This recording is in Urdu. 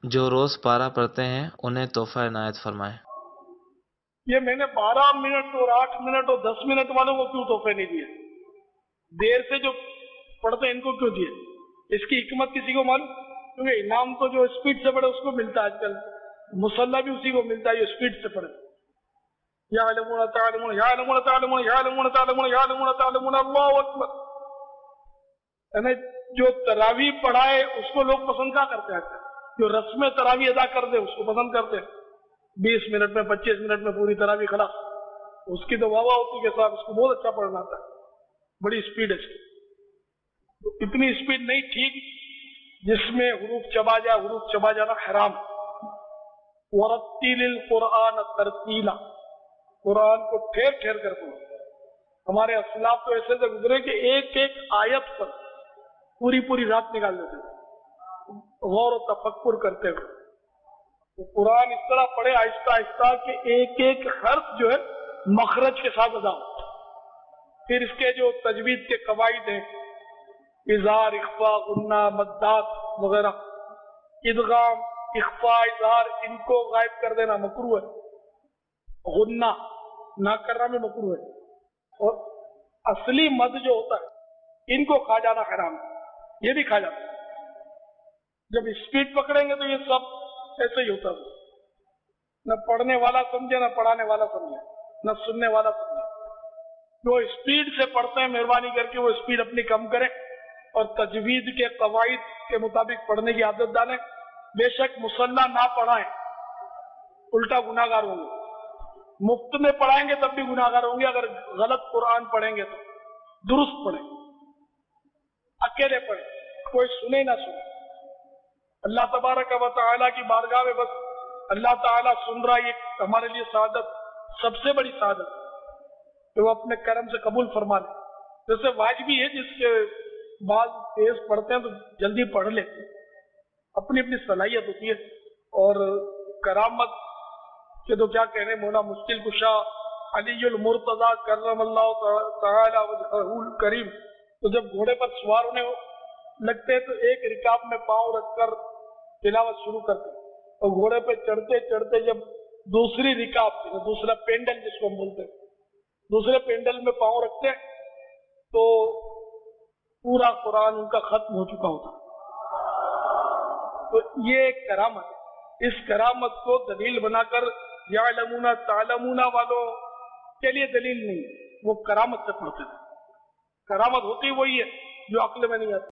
جو روز پارا پڑھتے ہیں انہیں تحفہ عنایت فرمائیں۔ یہ میں نے 12 منٹ اور 8 منٹ اور 10 منٹ والوں کو کیوں تحفے نہیں دیے؟ دیر سے جو پڑھتے ہیں ان کو کیوں دیے؟ اس کی حکمت کسی کو معلوم؟ کیونکہ انعام تو جو اسپیڈ سے پڑھے اس کو ملتا ہے، آج کل مسلح بھی اسی کو ملتا ہے جو اسپیڈ سے پڑھے۔ یعلمون تعلمون یعلمون تعلمون یعلمون تعلمون یعلمون تعلمون اللہ اکبر۔ یعنی جو تراویح پڑھائے اس کو لوگ پسند کیا کرتے ہیں؟ جو رسم تراویح ادا کر دے اس کو پسند کرتے ہیں۔ 20 منٹ میں 25 منٹ میں پوری تراویح خلاص، اس کی تو واہ واہ ہوتی کے ساتھ، اس کو بہت اچھا پڑھنا آتا ہے، بڑی اسپیڈ ہے اس کی۔ اتنی اسپیڈ نہیں ٹھیک جس میں حروف چبا جائے، حروف چبا جانا حرام۔ ورتل القرآن ترتیلا، قرآن کو ٹھیر ٹھیر کر پڑھو۔ ہمارے اسلاف تو ایسے سے گزرے کہ ایک ایک آیت پر پوری رات نکال دیتے غور و تفکر کرتے ہوئے۔ تو قرآن اس طرح پڑھے آہستہ آہستہ کہ ایک ایک حرف جو ہے مخرج کے ساتھ ادا ہو۔ پھر اس کے جو تجوید کے قواعد ہیں، اظہار، اخفاء، غنہ، مدات وغیرہ، ادغام، اخفاء، اظہار، ان کو غائب کر دینا مکروہ ہے، غنہ نہ کرنا میں مکروہ ہے، اور اصلی مد جو ہوتا ہے ان کو کھا جانا حرام ہے، یہ بھی کھا جاتا ہے۔ جب اسپیڈ پکڑیں گے تو یہ سب ایسے ہی ہوتا ہے، نہ پڑھنے والا سمجھے، نہ پڑھانے والا سمجھے، نہ سننے والا سمجھے۔ جو اسپیڈ سے پڑھتے ہیں مہربانی کر کے وہ اسپیڈ اپنی کم کریں اور تجوید کے قواعد کے مطابق پڑھنے کی عادت ڈالیں۔ بے شک مصلح نہ پڑھائیں الٹا گناہ گار ہوں گے، مفت میں پڑھائیں گے تب بھی گناہ گار ہوں گے۔ اگر غلط قرآن پڑھیں گے تو درست پڑھیں، اکیلے پڑھیں، کوئی سنے نہ سنے۔ اللہ تبارک و تعالیٰ کی بارگاہ میں بس اللہ تعالیٰ سن رہا، یہ ہمارے لیے سعادت، سب سے بڑی سعادت کہ وہ اپنے کرم سے قبول فرما لے۔ جیسے واجبی ہے، جس کے بعض تیز پڑھتے ہیں تو جلدی پڑھ لیتے ہیں، اپنی اپنی صلاحیت ہوتی ہے۔ اور کرامت کے تو کیا کہنے، مولا مشکل کشا علی المرتضی کرم اللہ تعالی وجہہ الکریم، تو جب گھوڑے پر سوار ہونے لگتے تو ایک رکاب میں پاؤں رکھ کر تلاوت شروع کرتے، اور گھوڑے پہ چڑھتے چڑھتے جب دوسری رکاب، دوسرا پینڈل جس کو ہم بولتے ہیں، دوسرے پینڈل میں پاؤں رکھتے تو پورا قرآن ان کا ختم ہو چکا ہوتا۔ تو یہ ایک کرامت ہے، اس کرامت کو دلیل بنا کر یعلمون تعلمون والوں کے لیے دلیل نہیں، وہ کرامت سے پڑھتے تھے۔ کرامت ہوتی وہی ہے جو عقل میں نہیں آتی۔